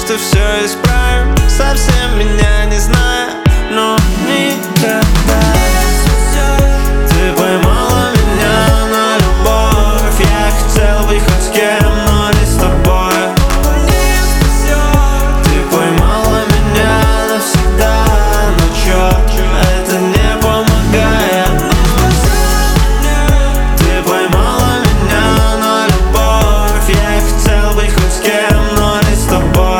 ты все исправишь, совсем меня не зная, но никогда. Ты поймала меня на любовь, я хотел быть хоть с кем, но не с тобой. Ты поймала меня навсегда, но черт, это не помогает. Ты поймала меня на любовь, я хотел быть хоть с кем, но не с тобой.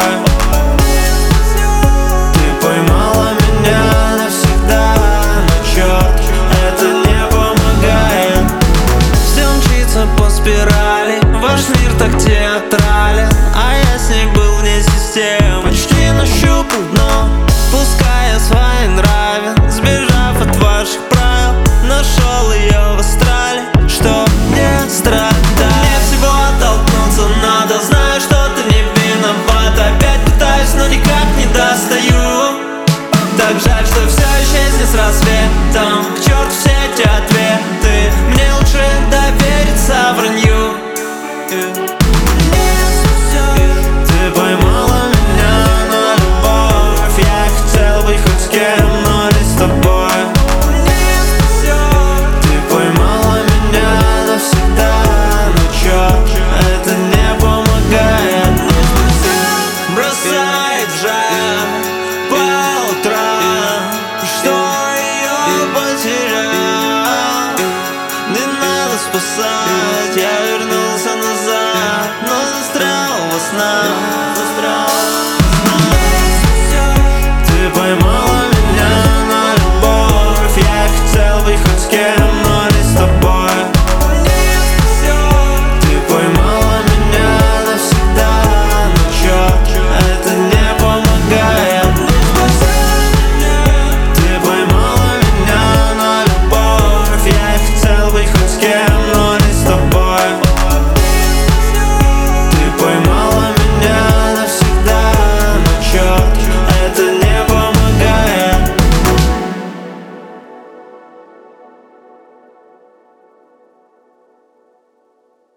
Ты поймала меня навсегда, но черт, это не помогает. Все мчится по спирали, ваш мир так театрален, а я с ней был вне системы, почти нащупал дно, пуская свои нравен. Сбежав от ваших правил, нашел ее в астрале, чтоб не страдать. Мне всего оттолкнуться надо, знаю, что ты не виноват. Опять пытаюсь, но никак не достаю. Так жаль, что все исчезнет с рассветом. К черту все эти ответы, мне лучше довериться вранью. Ты поймала меня на любовь, я хотел быть хоть с кем, но не с тобой. Ты поймала меня навсегда, но черт, это не помогает. Бросает жар по утрам, что ее потерял. Не надо спасать, я вернулся назад, но застрял во снах.